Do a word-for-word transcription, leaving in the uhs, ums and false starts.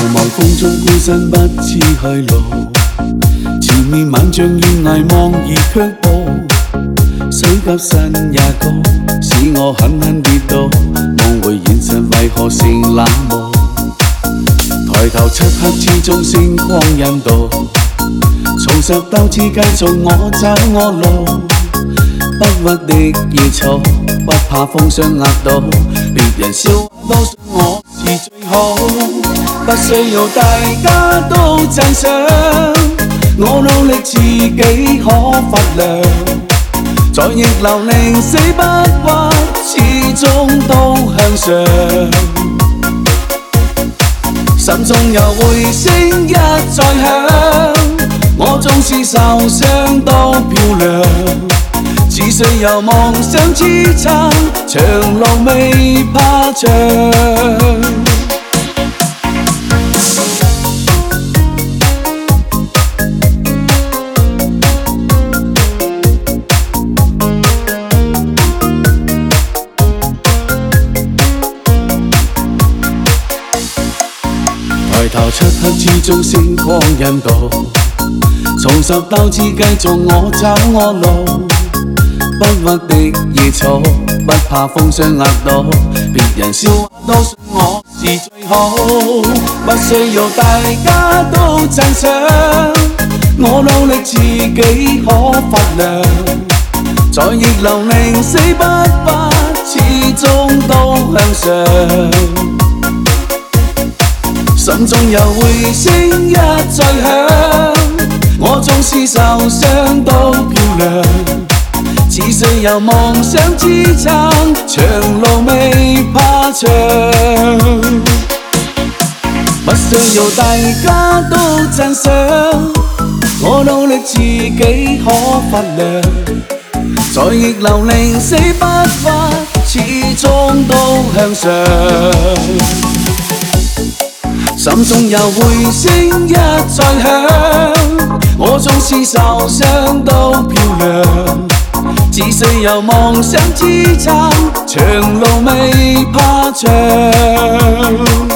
望風中孤身不知去路，前面萬丈懸崖望而卻步，水急身也高，使我狠狠跌倒，夢回現實為何成冷漠？抬頭漆黑之中星光引導，重拾鬥志繼續我走我路，不屈的野草，不怕風霜壓倒，別人笑都信我是最好，不需要大家都讚賞，我努力自己可發亮，在逆流寧死不屈，始終都向上，心中有回聲一再響，我縱是受傷都漂亮，只需有夢想支撐，長路未怕長。抬頭漆黑之中星光引導，重拾鬥志繼續我走我路，不屈的野草，不怕風霜壓倒，別人笑話都信我是最好，不需要大家都讚賞，我努力自己可發亮，在逆流寧死不屈，始終都向上，心中有回聲一再響，我縱是受傷都漂亮，只需有夢想支撐，長路未怕長，不需要大家都讚賞，我努力自己可發亮，在逆流寧死不屈，始終都向上。心中有回聲一再響，我縱是受傷都漂亮，只需有夢想支撐，長路未怕長。